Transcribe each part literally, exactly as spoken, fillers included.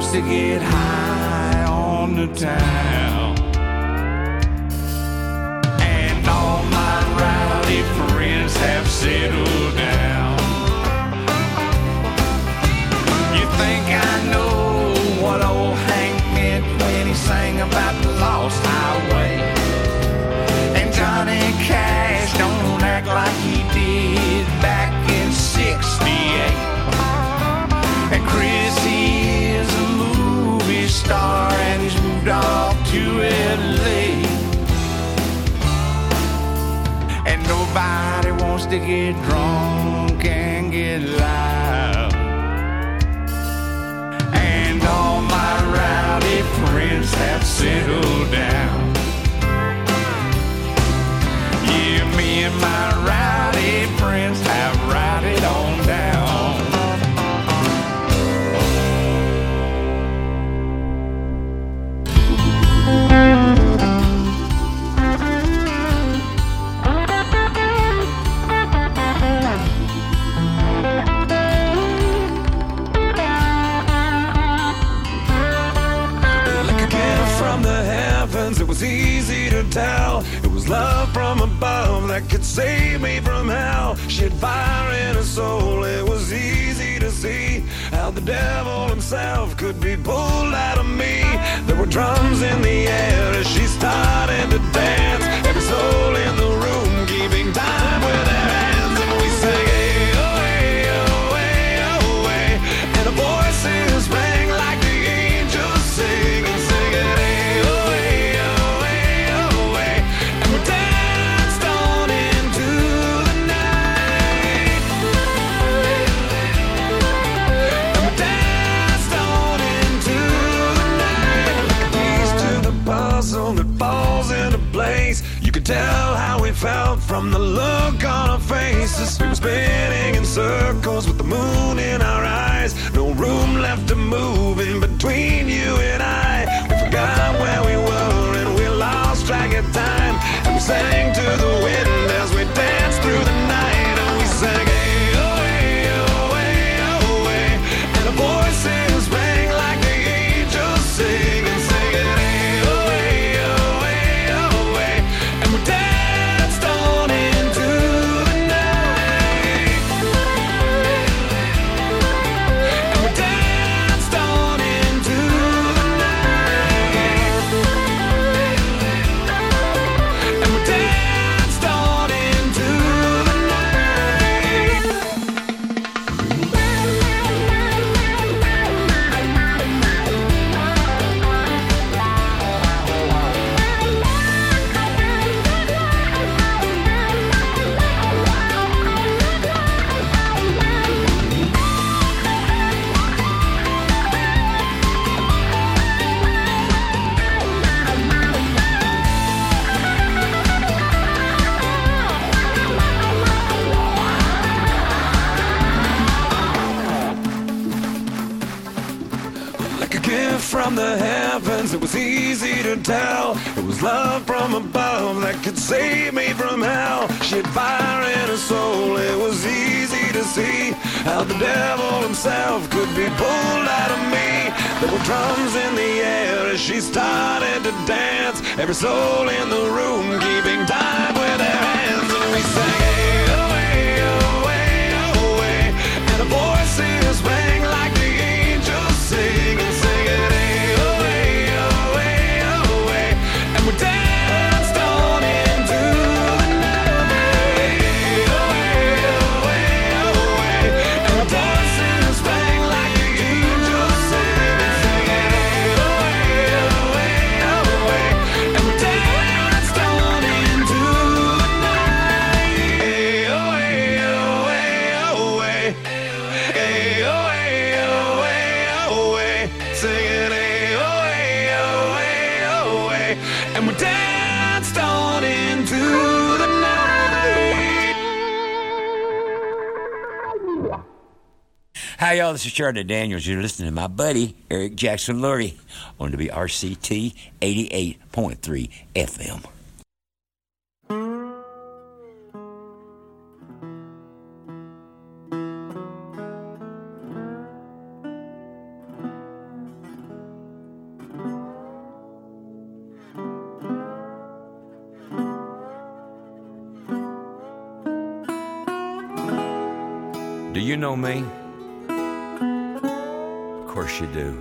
wants to get high on the town. And all my rowdy friends have settled down. You think I know what old Hank meant when he sang about the lost highway? And Johnny Cash don't act like he did back in sixty-eight. And Chrissy is a movie star and he's moved off to L A. And nobody wants to get drunk and get loud. And all my rowdy friends have settled down. Yeah, me and my rowdy friends have rowdied on down. It was easy to tell. It was love from above that could save me from hell. She had fire in her soul. It was easy to see how the devil himself could be pulled out of me. There were drums in the air as she started to dance. Every soul in the room keeping time with their hands. And we sang, hey, oh, hey, oh, hey, oh, hey. And the voices rang like the angels sing and sing it, hey. You could tell how we felt from the look on our faces. We were spinning in circles with the moon in our eyes. No room left to move in between you and I. We forgot where we were and we lost track of time. And we sang to the wind as we danced through the night. And we sang, hey, oh, hey, oh, hey, oh, hey. And the voices rang like the angels sing and sing it, hey, oh, hey, oh, hey, oh, hey. And we danced on into the night. And we danced on into the night. And we danced on into the night. Like a gift from the heavens, it was easy to tell. It was love from above that could save me from hell. She had fire in her soul. It was easy to see how the devil himself could be pulled out of me. There were drums in the air as she started to dance. Every soul in the room keeping time with their hands. And we sang, hey, oh, hey, oh, hey, oh, hey. And the voices rang like the angels sing and sing it, hey, oh, hey, oh, hey, oh, hey. And we danced on into the night, hey, oh, hey, oh, hey, oh, hey. And the voices rang like the angels sing and sing it, hey, oh, hey, oh, hey, oh, hey. And we danced on into the night, hey, oh, hey, oh, hey, oh, hey. Hey, oh, hey, oh, hey, oh, hey. Singing, hey, oh, hey, oh, hey, oh, hey. And we danced on into the night. Hi, y'all. This is Charlie Daniels. You're listening to my buddy, Eric Jackson Lurie, on W R C T eighty-eight point three F M. you know me? Of course you do.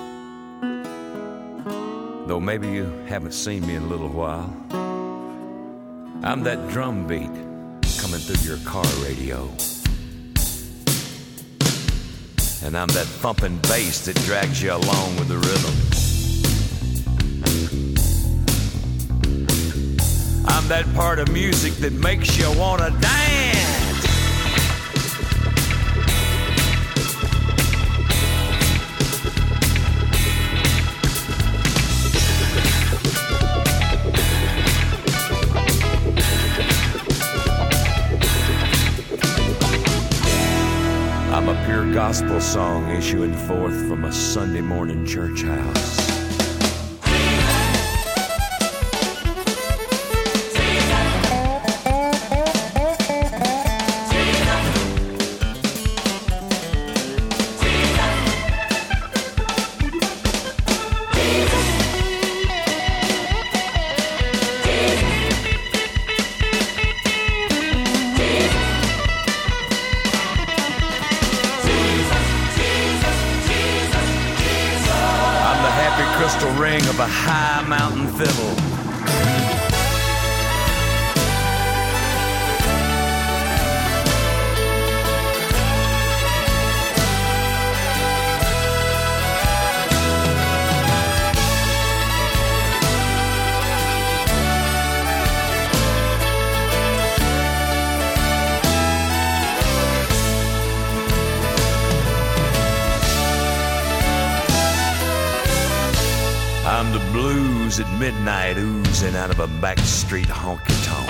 Though maybe you haven't seen me in a little while. I'm that drum beat coming through your car radio. And I'm that thumping bass that drags you along with the rhythm. I'm that part of music that makes you wanna dance. I'm a pure gospel song issuing forth from a Sunday morning church house. Of a high mountain fiddle. I'm the blues at midnight oozing out of a backstreet honky-tonk.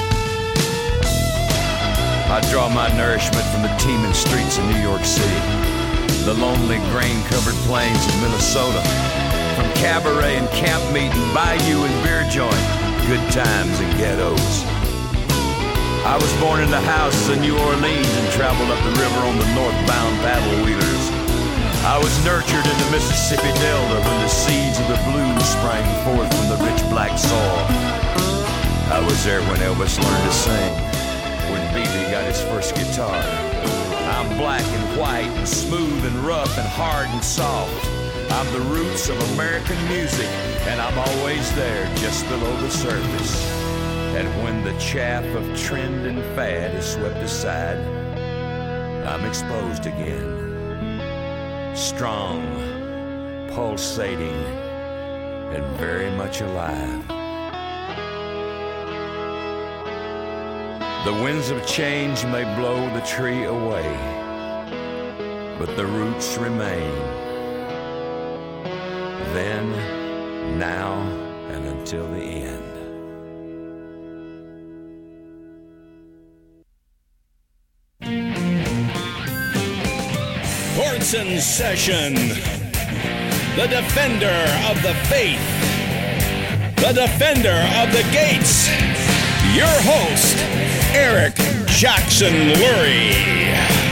I draw my nourishment from the teeming streets of New York City, the lonely grain-covered plains of Minnesota, from cabaret and camp meeting, bayou and beer joint, good times and ghettos. I was born in the houses of New Orleans and traveled up the river on the northbound paddle wheelers. I was nurtured in the Mississippi Delta when the seeds of the blues sprang forth from the rich black soil. I was there when Elvis learned to sing, when B B got his first guitar. I'm black and white and smooth and rough and hard and soft. I'm the roots of American music, and I'm always there just below the surface. And when the chaff of trend and fad is swept aside, I'm exposed again. Strong, pulsating, and very much alive. The winds of change may blow the tree away, but the roots remain. Then, now, and until the end. Courtson Session, the defender of the faith, the defender of the gates, your host, Eric Jackson Lurie.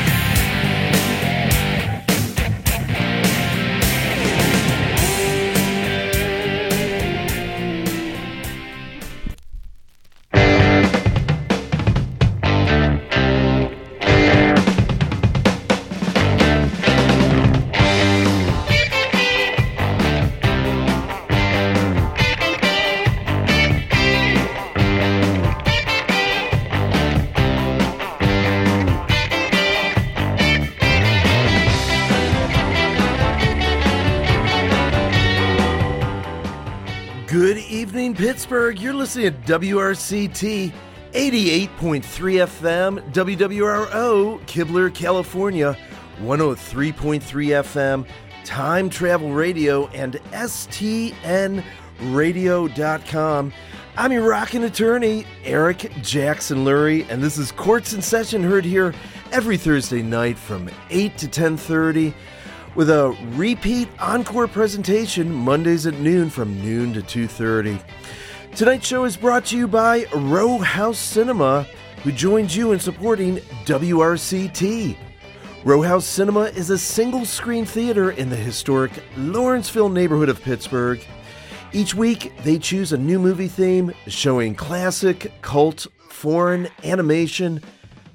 Pittsburgh, you're listening to W R C T eighty-eight point three F M, W W R O, Kibler, California, one oh three point three F M, Time Travel Radio, and S T N radio dot com. I'm your rockin' attorney, Eric Jackson Lurie, and this is Courts in Session, heard here every Thursday night from eight to ten thirty. With a repeat encore presentation Mondays at noon from noon to two thirty. Tonight's show is brought to you by Row House Cinema, who joins you in supporting W R C T. Row House Cinema is a single-screen theater in the historic Lawrenceville neighborhood of Pittsburgh. Each week, they choose a new movie theme showing classic, cult, foreign, animation,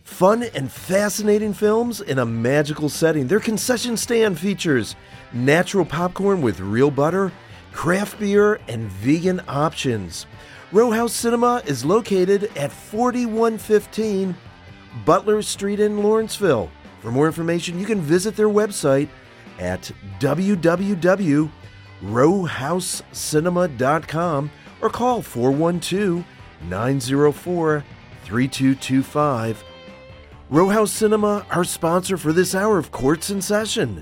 Fun and fascinating films in a magical setting. Their concession stand features natural popcorn with real butter, craft beer, and vegan options. Row House Cinema is located at forty-one fifteen Butler Street in Lawrenceville. For more information, you can visit their website at w w w dot row house cinema dot com or call four one two, nine zero four, three two two five. Row House Cinema, our sponsor for this hour of Courts in Session.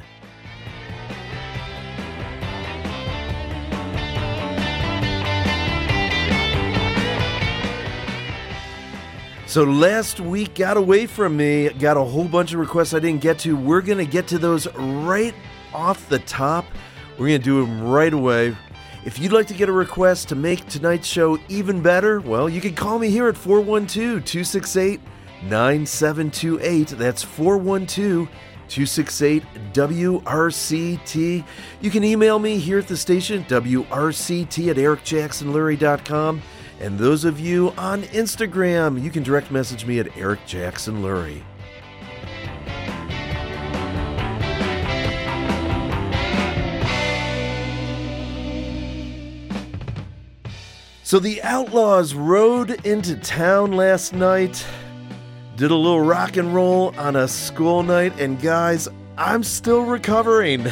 So last week got away from me, got a whole bunch of requests I didn't get to. We're going to get to those right off the top. We're going to do them right away. If you'd like to get a request to make tonight's show even better, well, you can call me here at four one two, two six eight, nine seven two eight. That's four one two, two six eight, W R C T. You can email me here at the station, W R C T at eric jackson lurie dot com. And those of you on Instagram, you can direct message me at Eric Jackson Lurie. So the Outlaws rode into town last night, did a little rock and roll on a school night, and guys, I'm still recovering.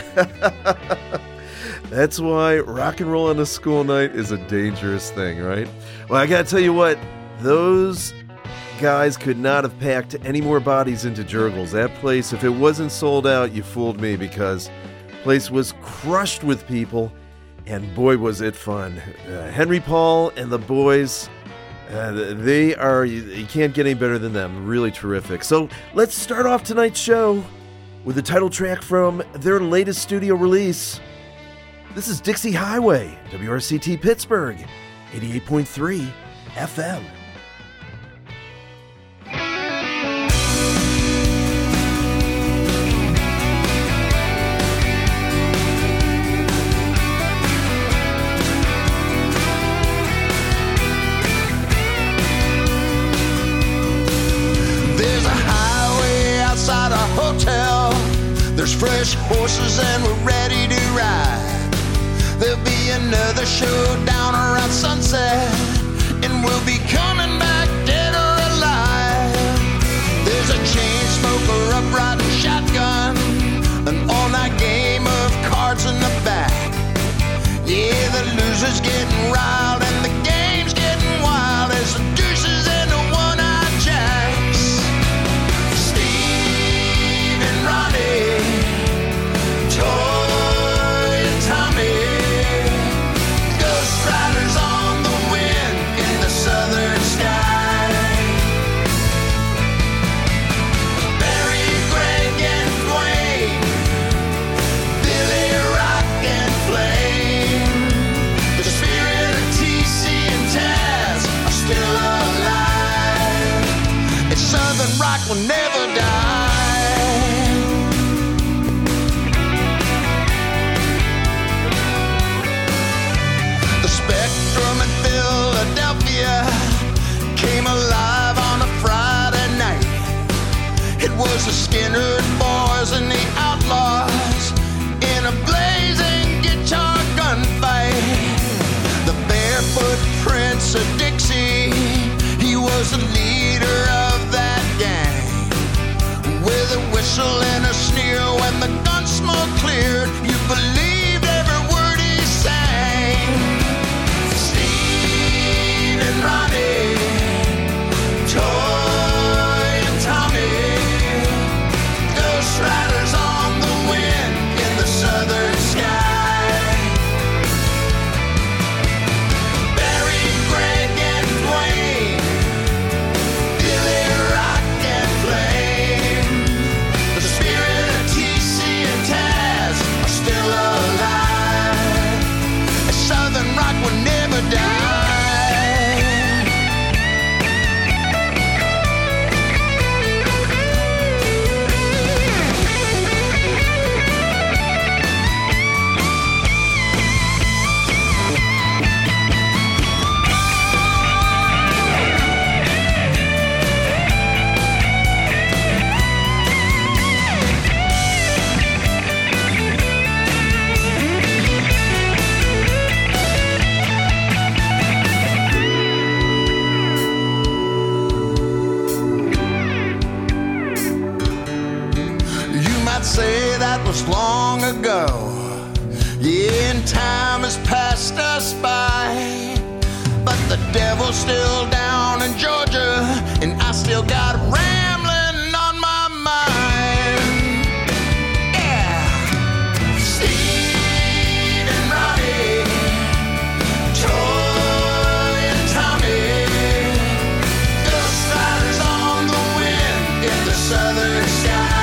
That's why rock and roll on a school night is a dangerous thing, right? Well, I gotta tell you what, those guys could not have packed any more bodies into Jurgles. That place, if it wasn't sold out, you fooled me, because the place was crushed with people, and boy, was it fun. Uh, Henry Paul and the boys, uh, they are, you, you can't get any better than them. Really terrific. So let's start off tonight's show with the title track from their latest studio release. This is Dixie Highway, W R C T Pittsburgh, eighty-eight point three F M. There's a highway outside a hotel. There's fresh horses and we're ready to ride. There'll be another showdown around sunset, and we'll be coming back dead or alive. There's a chain smoker up riding shotgun, an all-night game of cards in the back. Yeah, the loser's getting riled and the game's getting wild as the deuces and the one-eyed jacks. Steve and Ronnie, Toy and Tommy, riders on the wind in the southern sky. Barry, Greg, and Dwayne, Billy, Rock, and Flame, the spirit of T well. Yeah, and time has passed us by, but the devil's still down in Georgia, and I still got rambling on my mind. Yeah, Steve and Ronnie, Troy and Tommy, Ghost Riders on the wind in the southern sky.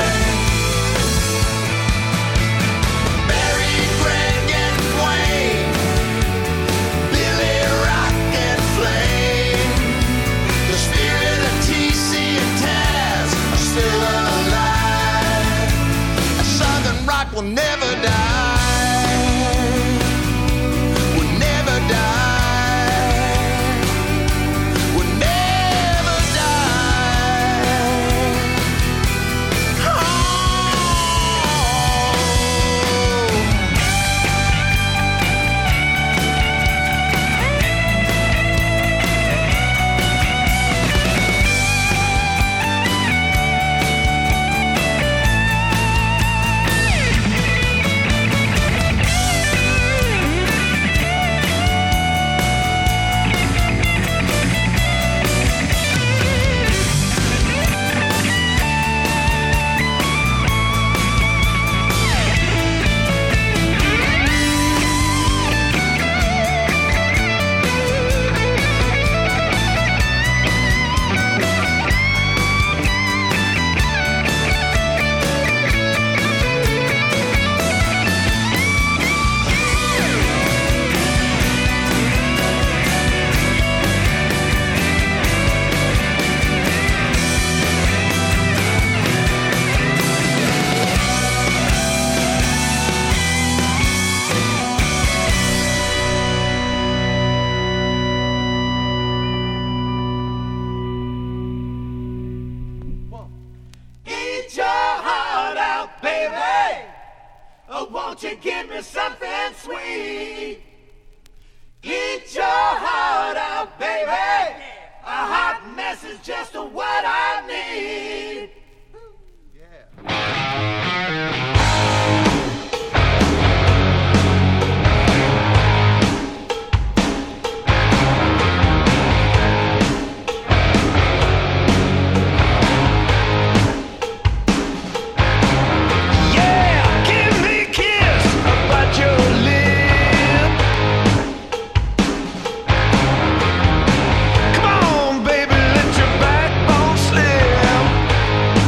Will never die, will never die, will never die. Come on, baby, let your backbone slip.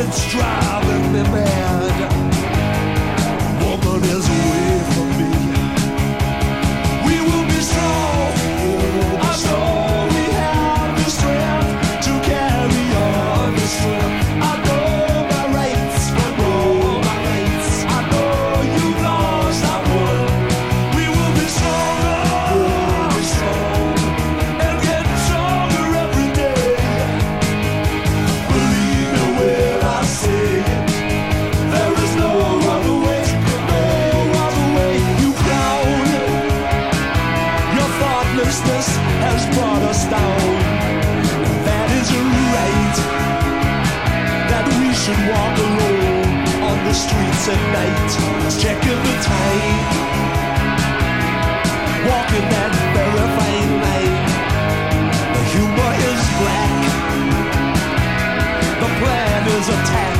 it's driving me mad. Woman is away from me. We will be strong. I know we have the strength to carry on the strength. I know my rights, I know my rights. I know you've lost, I won. We will be stronger, we'll be strong, and get stronger every day. Believe me when I say it, there is no other way, no other way. You clown, your thoughtlessness has brought us down. That isn't right, that we should walk alone on the streets at night, checking the time, walking that very fine line. The humor is black, the plan is attack.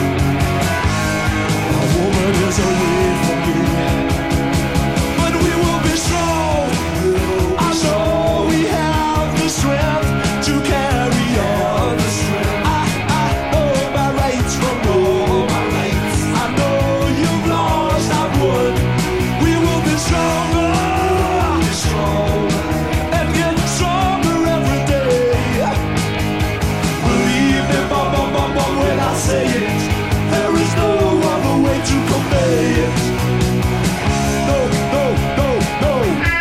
A woman is away from me, but we will be strong. I know we have the strength to carry on. I, I know my rights from all my rights. I know you've lost, I've won. We will be stronger, be strong, and get stronger every day. Believe me, mama, mama, when I say it, there is no other way to convey it. No, no, no, no.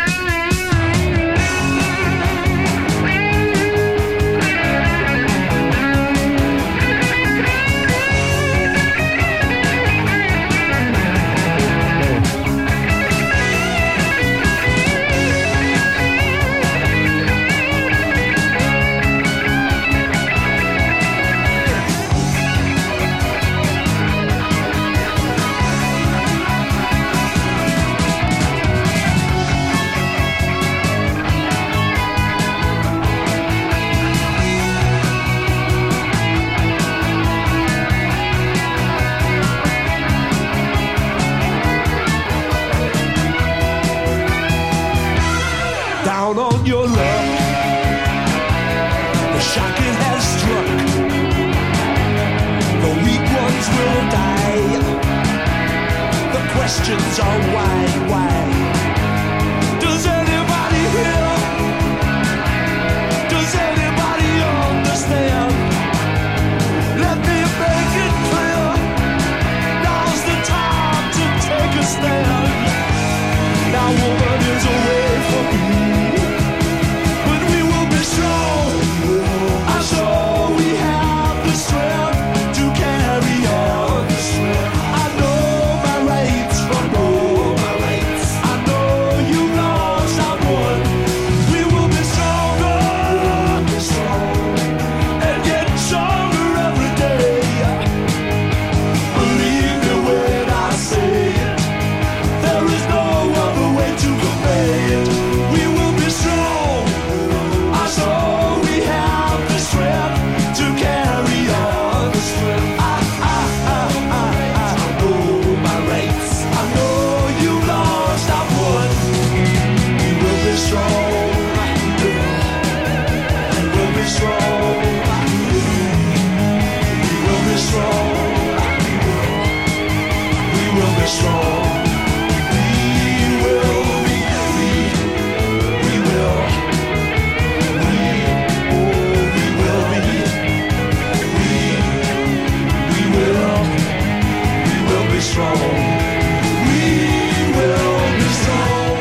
Down on your luck, the shock it has struck. The weak ones will die. The questions are why, why? Does anybody hear? Does anybody understand? Let me make it clear. Now's the time to take a stand. Now woman is away from me, but we will be strong. I know we have the strength to carry on. I know my rights from all my rights. I know you lost, I won. We will be stronger, be strong, and get stronger every day. Believe me when I say it, there is no other way to convey it. We will be strong. I know we have the strength to carry on. I, I, I, I, I know my rights. I know you lost, I won. We will be strong. We will be strong. We will be strong. We will be strong. Strong. We will be strong.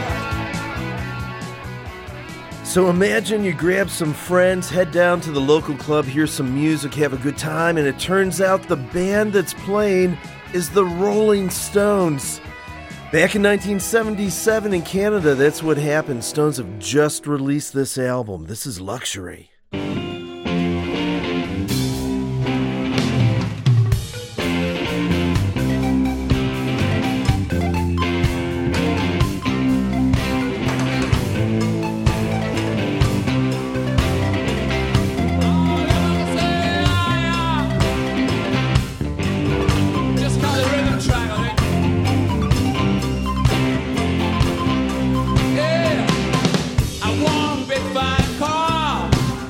So imagine you grab some friends, head down to the local club, hear some music, have a good time, and it turns out the band that's playing is the Rolling Stones. Back in nineteen seventy-seven in Canada, that's what happened. Stones have just released this album. This is Luxury. Yeah, I want a big fine car.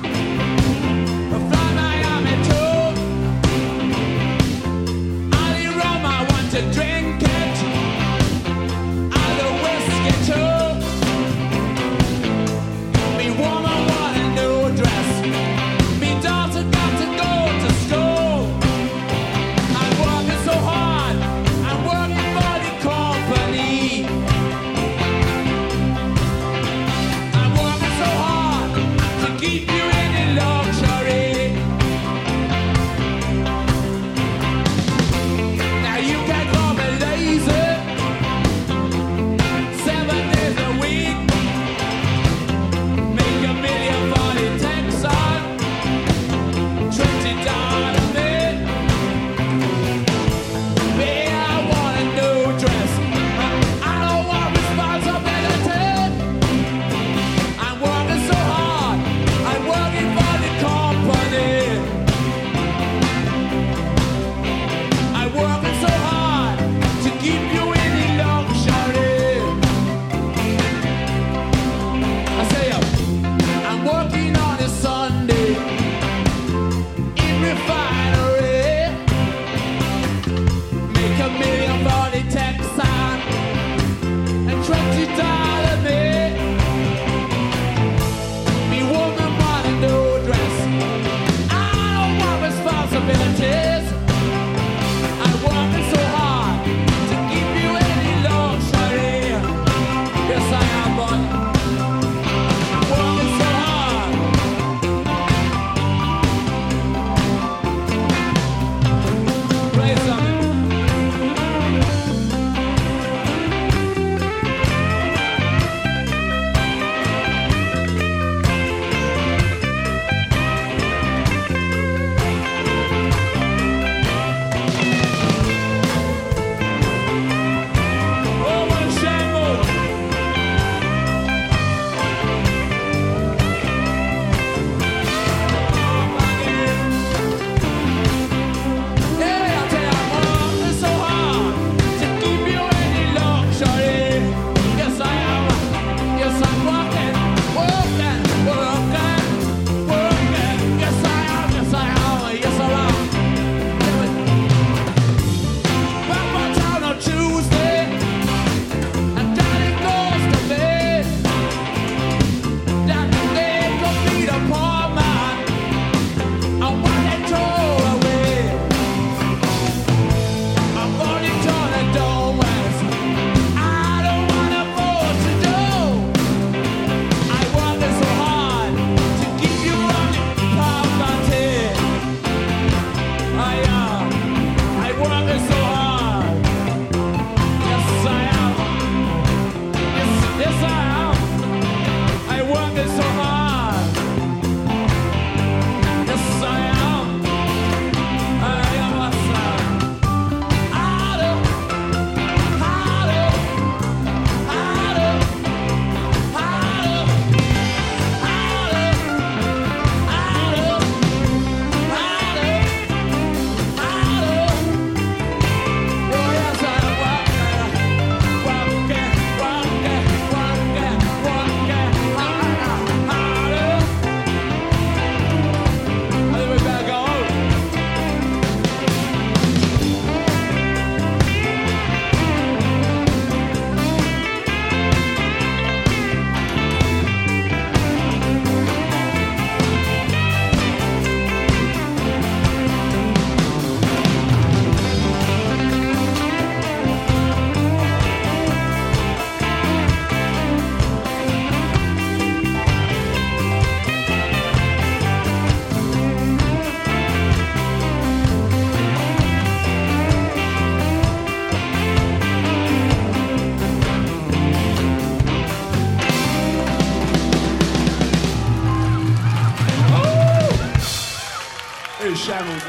Shadows.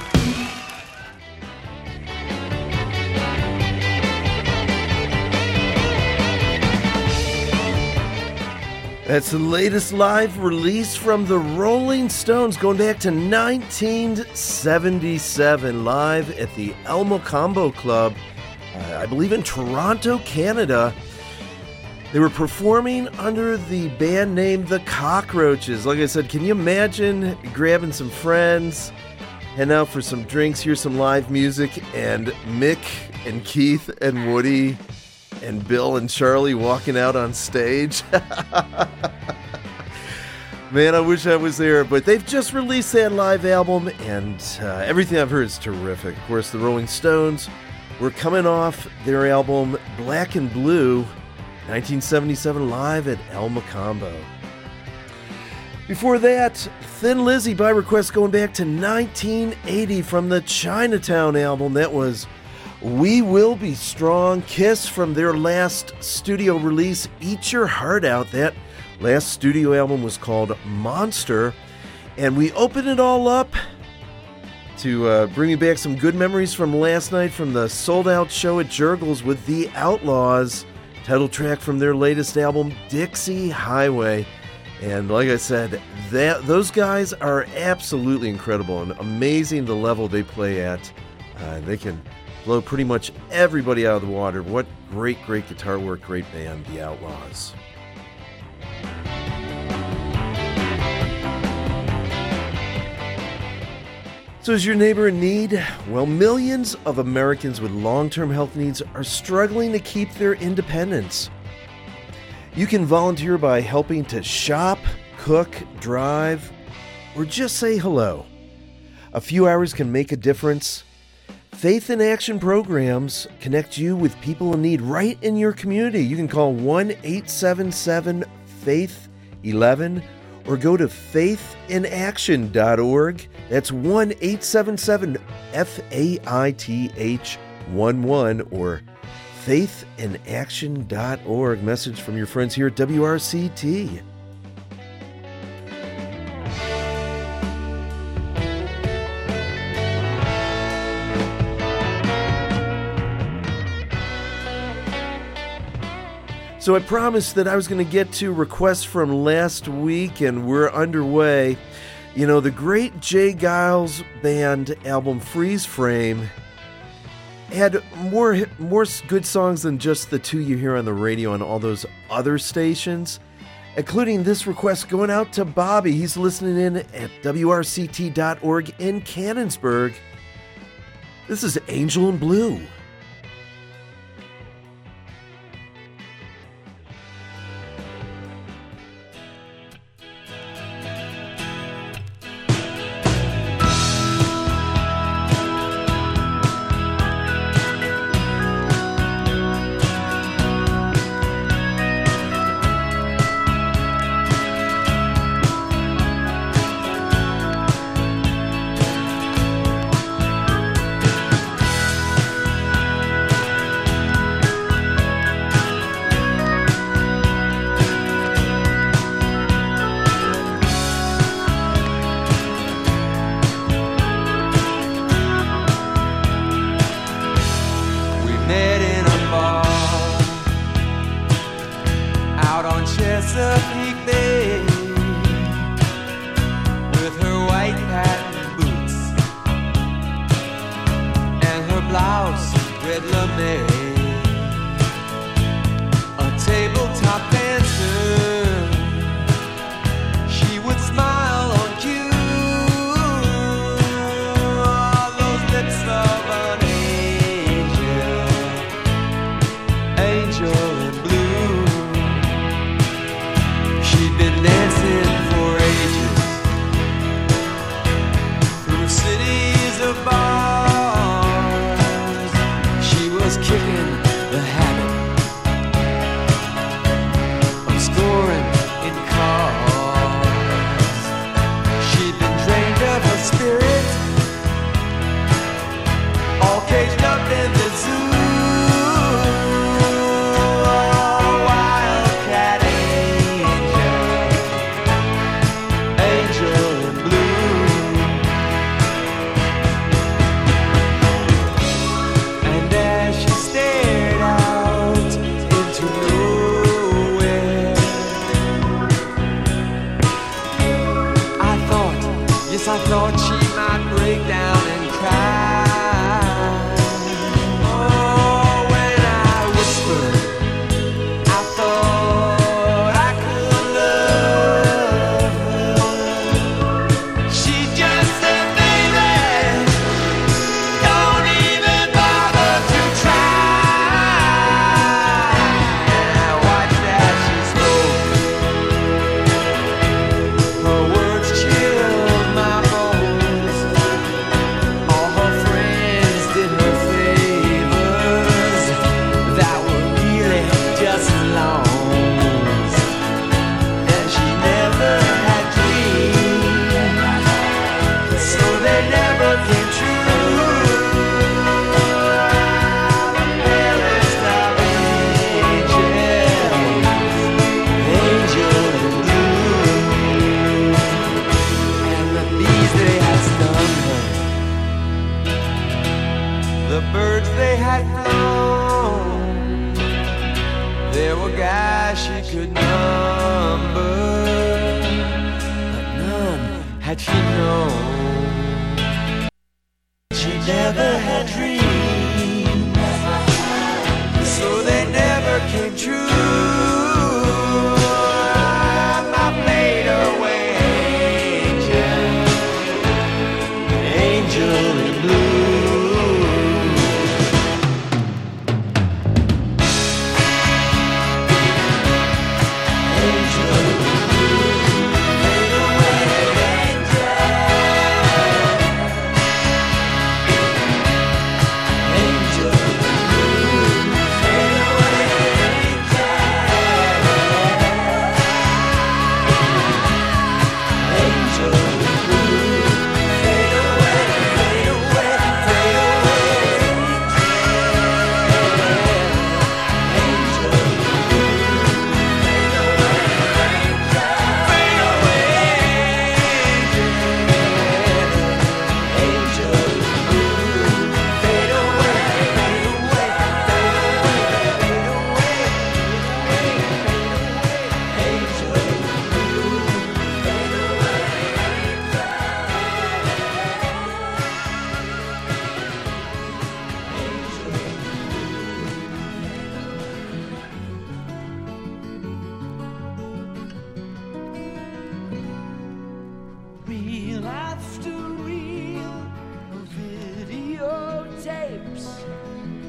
That's the latest live release from the Rolling Stones, going back to nineteen seventy-seven, live at the El Mocambo Club, uh, I believe in Toronto, Canada. They were performing under the band name The Cockroaches. Like I said, can you imagine grabbing some friends, heading out for some drinks, hear some live music, and Mick and Keith and Woody and Bill and Charlie walking out on stage? Man, I wish I was there. But they've just released that live album, and uh, everything I've heard is terrific. Of course, the Rolling Stones were coming off their album Black and Blue, nineteen seventy-seven, live at El Mocambo. Before that, Thin Lizzy by request, going back to nineteen eighty from the Chinatown album. That was We Will Be Strong. Kiss from their last studio release, Eat Your Heart Out. That last studio album was called Monster. And we open it all up to uh, bring you back some good memories from last night from the sold-out show at Jurgles with The Outlaws. Title track from their latest album, Dixie Highway. And like I said, that those guys are absolutely incredible and amazing the level they play at. Uh, they can blow pretty much everybody out of the water. What great, great guitar work, great band, The Outlaws. So is your neighbor in need? Well, millions of Americans with long-term health needs are struggling to keep their independence. You can volunteer by helping to shop, cook, drive, or just say hello. A few hours can make a difference. Faith in Action programs connect you with people in need right in your community. You can call one eight seven seven, faith eleven or go to faith in action dot org. That's one eight seven seven F A I T H one one or faith in action dot org. Message from your friends here at W R C T. So I promised that I was going to get to requests from last week, and we're underway. You know, the great Jay Giles Band album Freeze Frame had more more good songs than just the two you hear on the radio on all those other stations, including this request going out to Bobby. He's listening in at W R C T dot org in Cannonsburg. This is Angel in Blue. Angel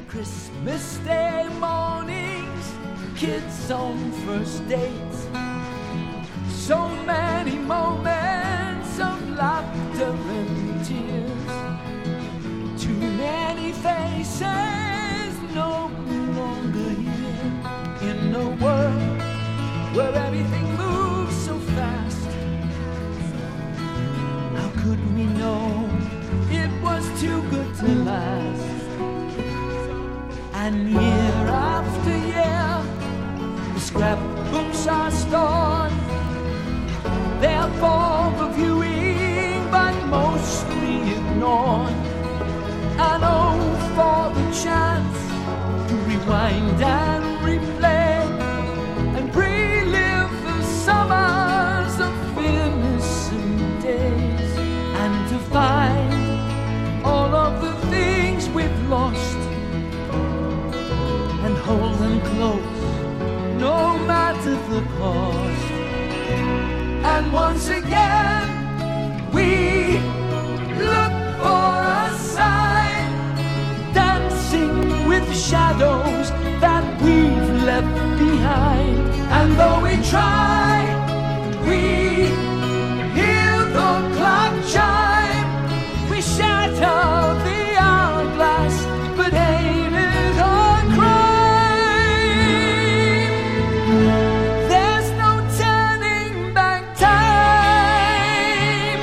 Christmas Day mornings, kids on first dates, so many moments of laughter and tears, too many faces no longer here, in a world where everything moves so fast. How could we know it was too good to last? And year after year, the scrapbooks are stored. They're for the viewing, but mostly ignored. And oh, for the chance to rewind and replay and relive the summers of innocent days, and to find all of the things we've lost and hold them close, no matter the cost. And once again, we look for a sign, dancing with shadows that we've left behind. And though we try, we hear the clock chime, we shatter the hourglass, but ain't it a crime? There's no turning back time.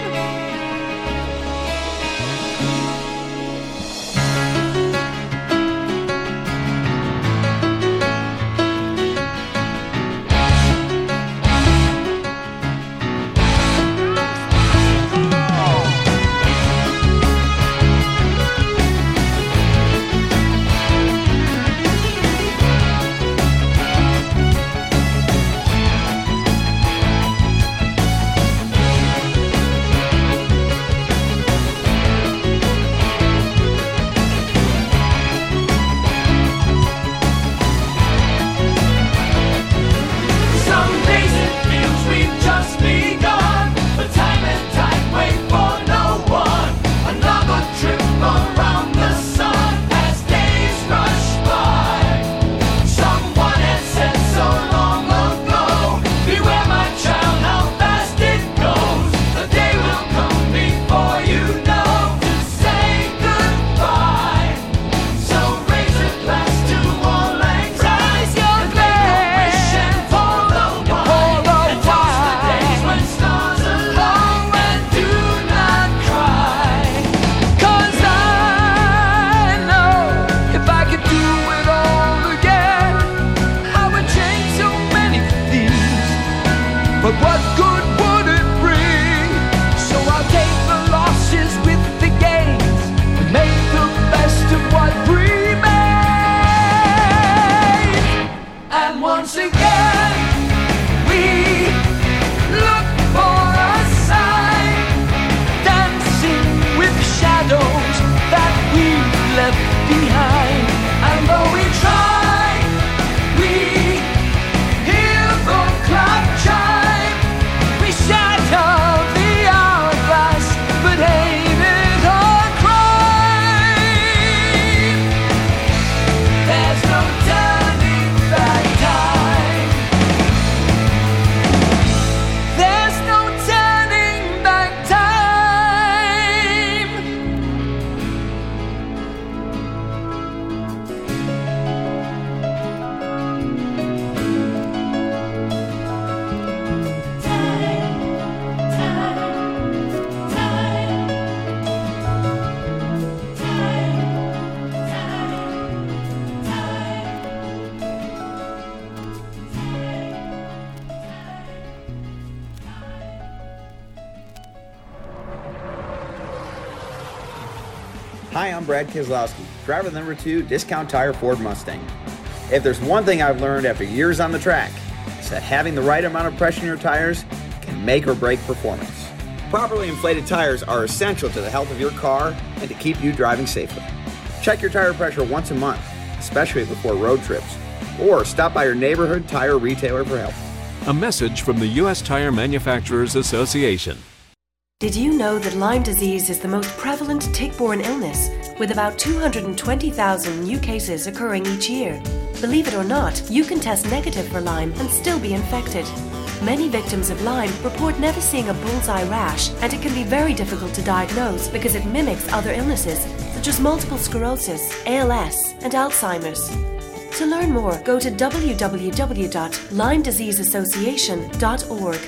Some days it feels we've just begun, but time and tide wait for no one. Another trip around the sun as days rush by. Someone has said so long ago, beware my child how fast it goes. The day will come before you know to say goodbye. So raise a glass to all anxiety and make a wish and pour the wine, and toast the days when stars align, and do not cry. 'Cause I know if I could do it all again, I would change so many things. But what good would it bring? So I'll take the losses with the gains and make the best of what remains. And once again, we look for a sign, dancing with shadows that we've left behind. And though we try, we hear the clock chime, we shatter the hourglass, but ain't it a crime? There's no turning back time. There's no turning back time. Hi, I'm Brad Keselowski, driver number two, Discount Tire Ford Mustang. If there's one thing I've learned after years on the track, it's that having the right amount of pressure in your tires can make or break performance. Properly inflated tires are essential to the health of your car and to keep you driving safely. Check your tire pressure once a month, especially before road trips, or stop by your neighborhood tire retailer for help. A message from the U S Tire Manufacturers Association. Did you know that Lyme disease is the most prevalent tick-borne illness, with about two hundred twenty thousand new cases occurring each year. Believe it or not, you can test negative for Lyme and still be infected. Many victims of Lyme report never seeing a bullseye rash, and it can be very difficult to diagnose because it mimics other illnesses such as multiple sclerosis, A L S, and Alzheimer's. To learn more, go to w w w dot lyme disease association dot org.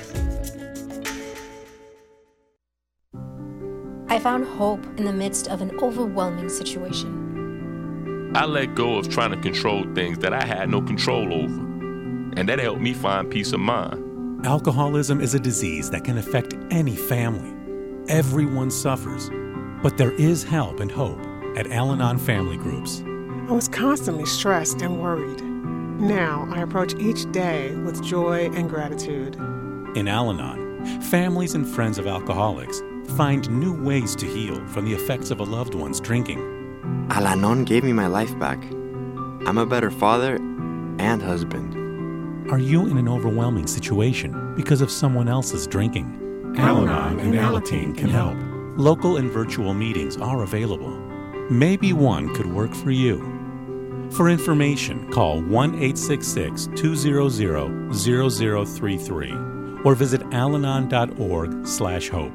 I found hope in the midst of an overwhelming situation. I let go of trying to control things that I had no control over, and that helped me find peace of mind. Alcoholism is a disease that can affect any family. Everyone suffers, but there is help and hope at Al-Anon Family Groups. I was constantly stressed and worried. Now I approach each day with joy and gratitude. In Al-Anon, families and friends of alcoholics find new ways to heal from the effects of a loved one's drinking. Al-Anon gave me my life back. I'm a better father and husband. Are you in an overwhelming situation because of someone else's drinking? Al-Anon and Alateen can help. Local and virtual meetings are available. Maybe one could work for you. For information, call one eight six six, two zero zero, zero zero three three or visit alanon dot org slash hope.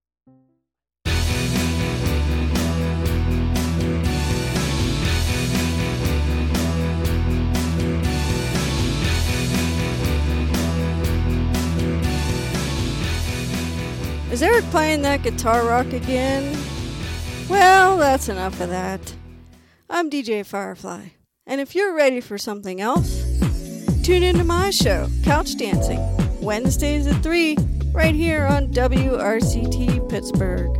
Is Eric playing that guitar rock again? Well, that's enough of that. I'm D J Firefly, and if you're ready for something else, tune into my show, Couch Dancing, Wednesdays at three, right here on W R C T Pittsburgh.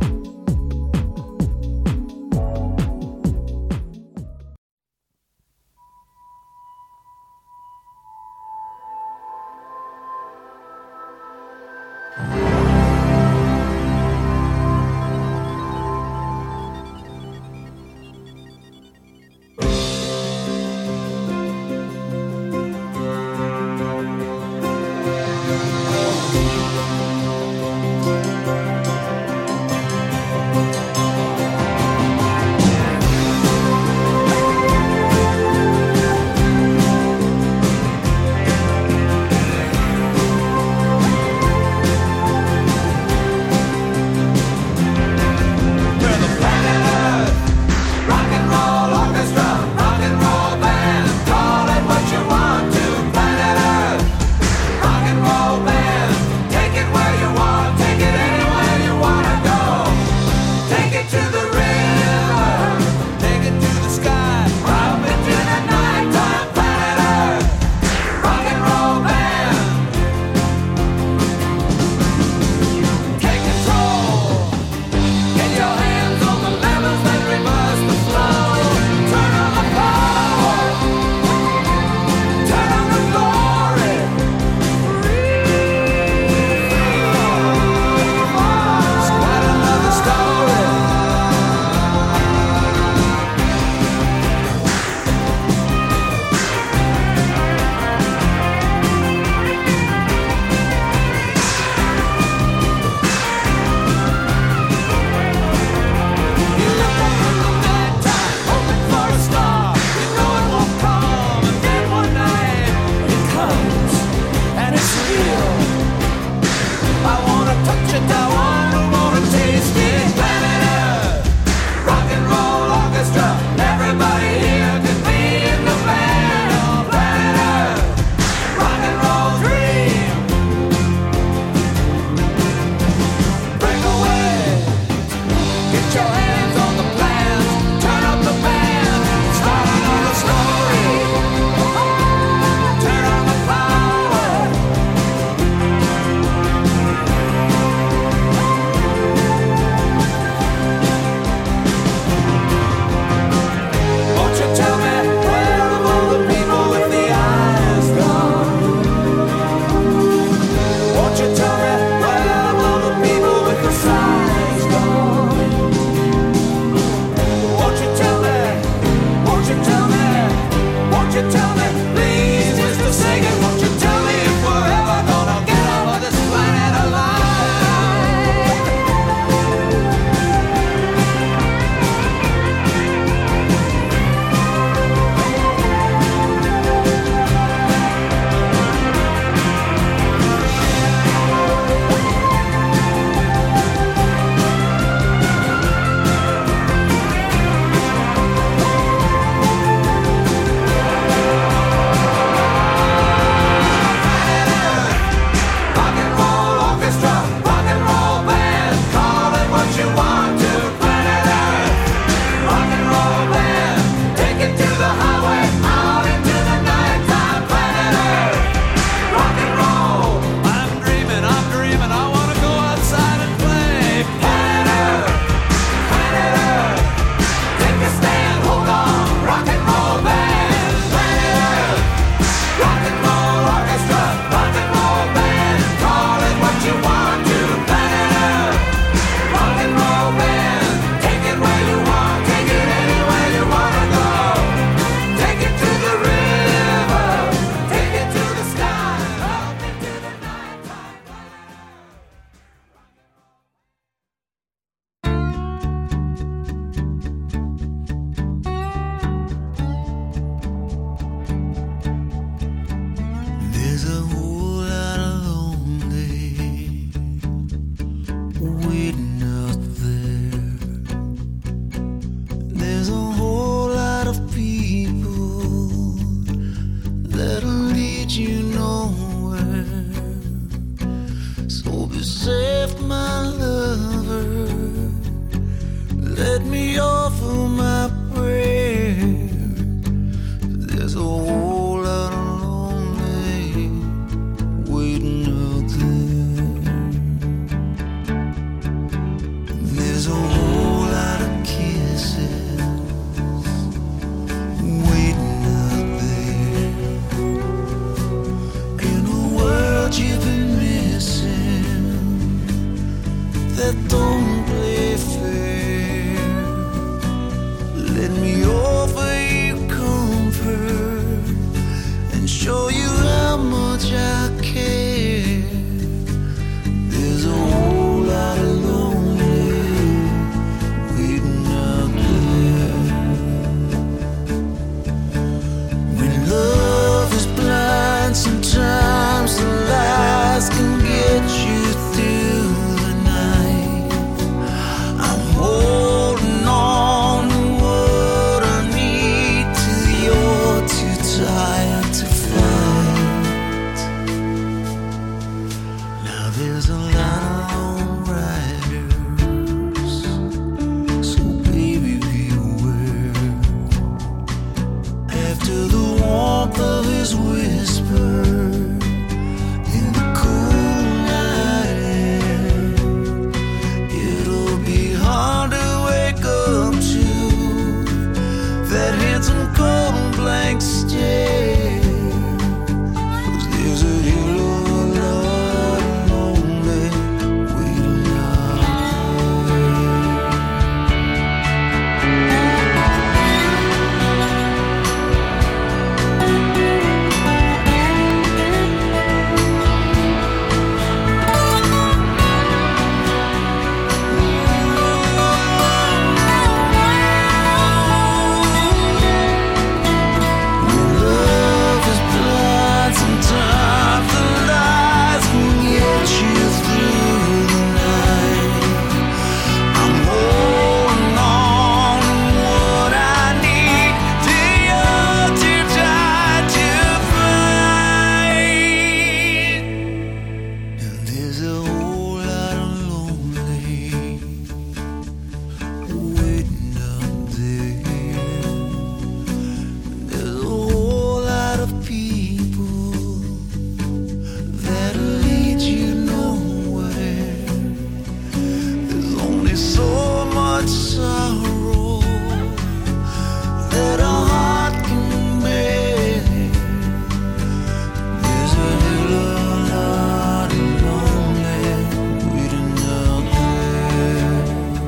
There's a whole lot of lonely waiting out there. There's a whole lot of people that'll lead you nowhere. So be safe, my lover. Let me offer my prayer. There's a whole lot of lonely waiting out there. There's a whole lot of kisses waiting out there. In a world you've been missing that don't play fair. Let me offer you comfort and show you how much I care. There's a whole lot of lonely waiting out there. When love is blind, sometimes the lies can get you through the night. I'm holding on to what I need till you're too tired to fight. Now there's a lot of lone riders, so baby beware. After the warmth of his whisper in the cool night air, it'll be hard to wake up to that handsome cold blank stare. 'Cause there's a hell of a lot of lonely waiting out Love is blind, sometimes the lies can get you through the night. I'm holding on to what I need till you're too tired to fight. And there's a whole lot of lonely waiting out there. There's a whole lot of people that'll lead you nowhere. There's only so much sorrow that a heart can bear. There's a hell of a lot of lonely waiting out there.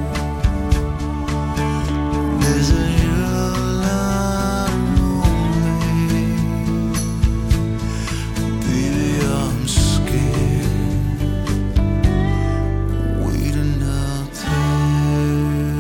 There's a hell of a lot of lonely. Baby, I'm scared waiting out there.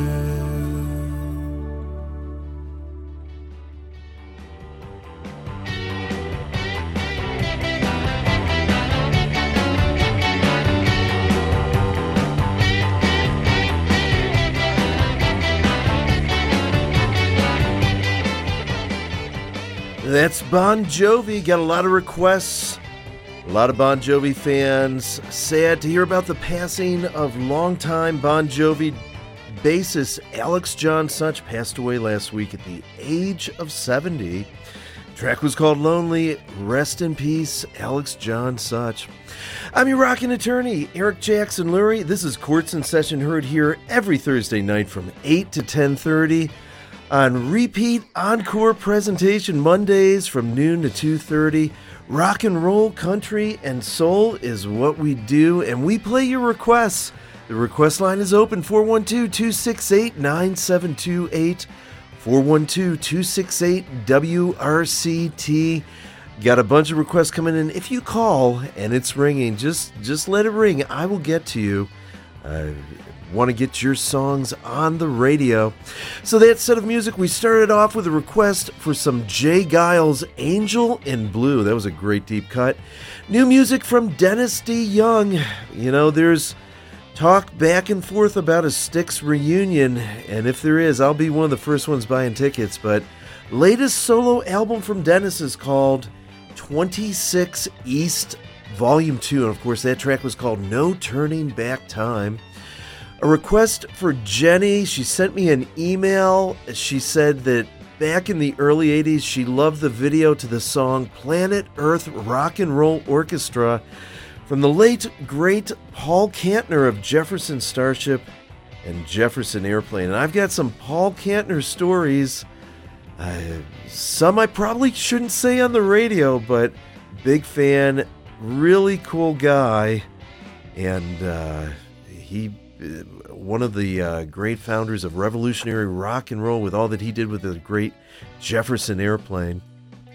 That's Bon Jovi. Got a lot of requests. A lot of Bon Jovi fans sad to hear about the passing of longtime Bon Jovi bassist Alex John Such. Passed away last week at the age of seventy. Track was called Lonely. Rest in peace, Alex John Such. I'm your rockin' attorney, Eric Jackson Lurie. This is Courts in Session, heard here every Thursday night from eight to ten thirty. On repeat encore presentation Mondays from noon to two thirty. Rock and roll, country, and soul is what we do, and we play your requests. The request line is open, four one two, two six eight, nine seven two eight, four one two, two six eight, W R C T. Got a bunch of requests coming in. If you call and it's ringing, just just let it ring. I will get to you. Uh, want to get your songs on the radio. So that set of music, we started off with a request for some Jay Giles' Angel in Blue. That was a great deep cut. New music from Dennis D. Young. You know, there's talk back and forth about a Styx reunion, and if there is, I'll be one of the first ones buying tickets. But latest solo album from Dennis is called twenty-six East Volume two, and of course that track was called No Turning Back Time. A request for Jenny. She sent me an email. She said that back in the early eighties she loved the video to the song Planet Earth Rock and Roll Orchestra from the late great Paul Kantner of Jefferson Starship and Jefferson Airplane. And I've got some Paul Kantner stories. Uh, some I probably shouldn't say on the radio, but big fan. Really cool guy, and uh, he uh, one of the uh, great founders of revolutionary rock and roll with all that he did with the great Jefferson Airplane.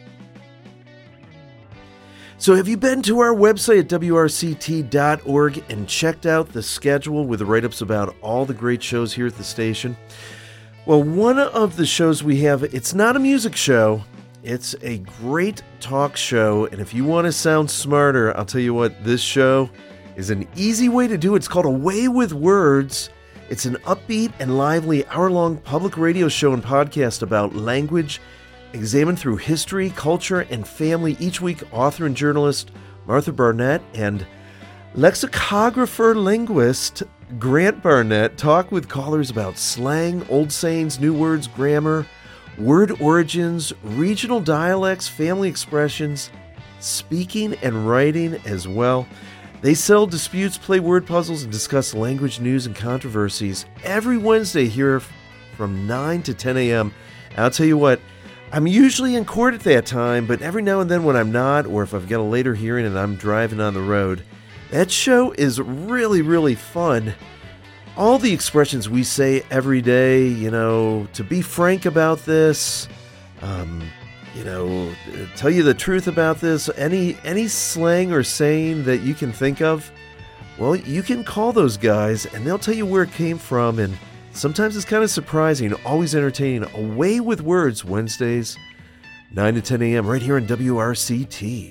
So have you been to our website at W R C T dot org and checked out the schedule with the write-ups about all the great shows here at the station? Well, one of the shows we have, it's not a music show. It's a great talk show, and if you want to sound smarter, I'll tell you what, this show is an easy way to do it. It's called Away with Words. It's an upbeat and lively hour-long public radio show and podcast about language, examined through history, culture, and family. Each week, author and journalist Martha Barnett and lexicographer linguist Grant Barnett talk with callers about slang, old sayings, new words, grammar, word origins, regional dialects, family expressions, speaking and writing as well. They settle disputes, play word puzzles, and discuss language news and controversies every Wednesday here from nine to ten a.m. I'll tell you what, I'm usually in court at that time, but every now and then when I'm not, or if I've got a later hearing and I'm driving on the road, that show is really, really fun. All the expressions we say every day, you know, to be frank about this, um, you know, tell you the truth about this, any any slang or saying that you can think of, well, you can call those guys and they'll tell you where it came from, and sometimes it's kind of surprising, always entertaining. Away with Words, Wednesdays, nine to ten a.m. right here on W R C T.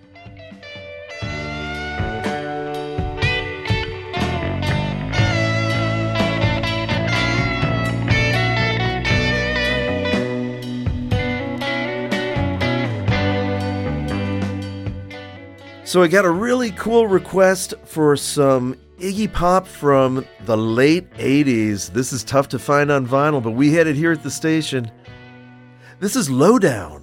So I got a really cool request for some Iggy Pop from the late eighties. This is tough to find on vinyl, but we had it here at the station. This is Lowdown.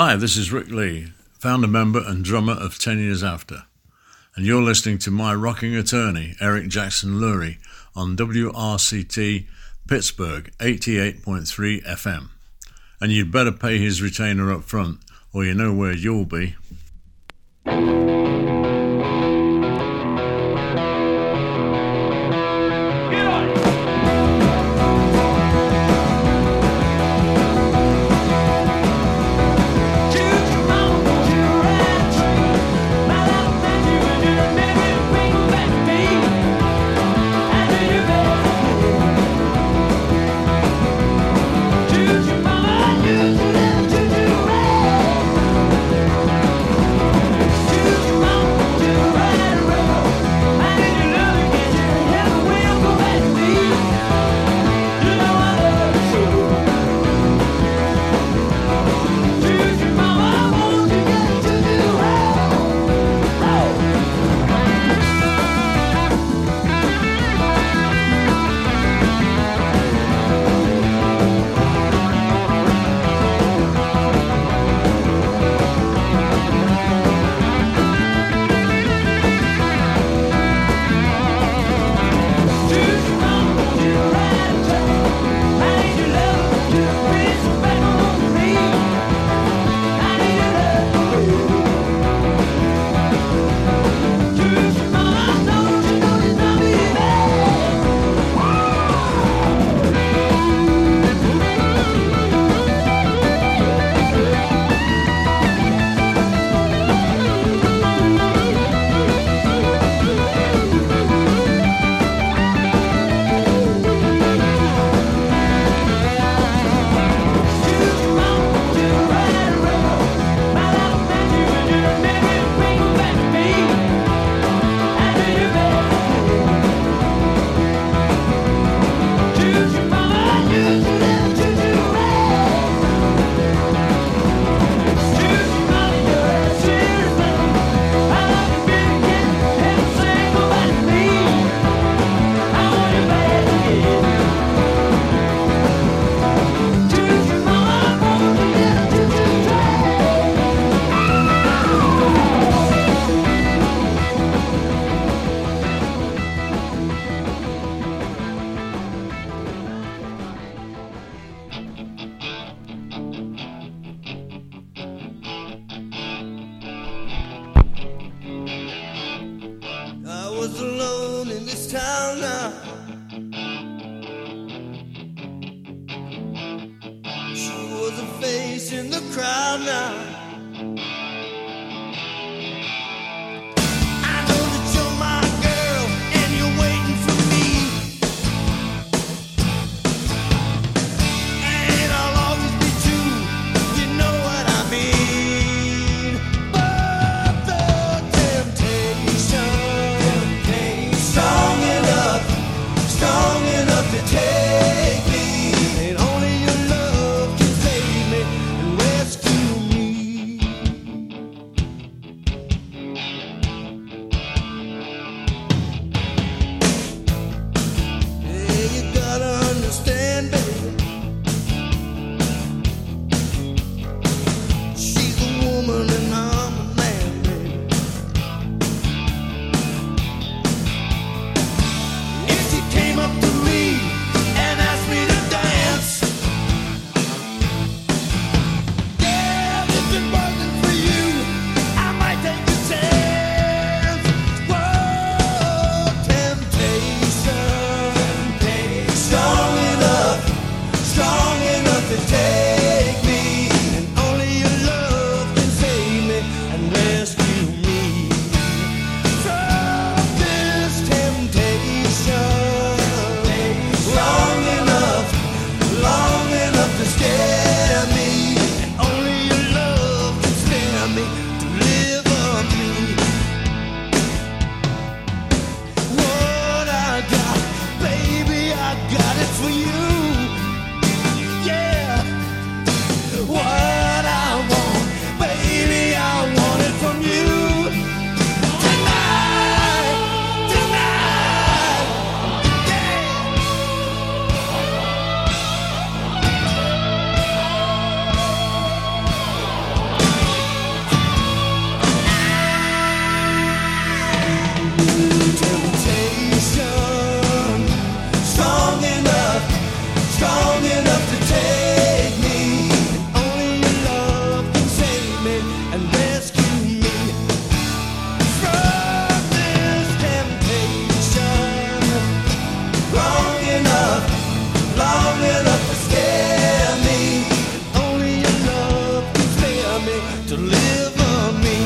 Hi, this is Rick Lee, founder member and drummer of Ten Years After, and you're listening to my rocking attorney, Eric Jackson Lurie, on W R C T Pittsburgh eighty-eight point three F M. And you'd better pay his retainer up front, or you know where you'll be. and rescue me from this temptation. Long enough, long enough to scare me. Only your love can spare me, deliver me.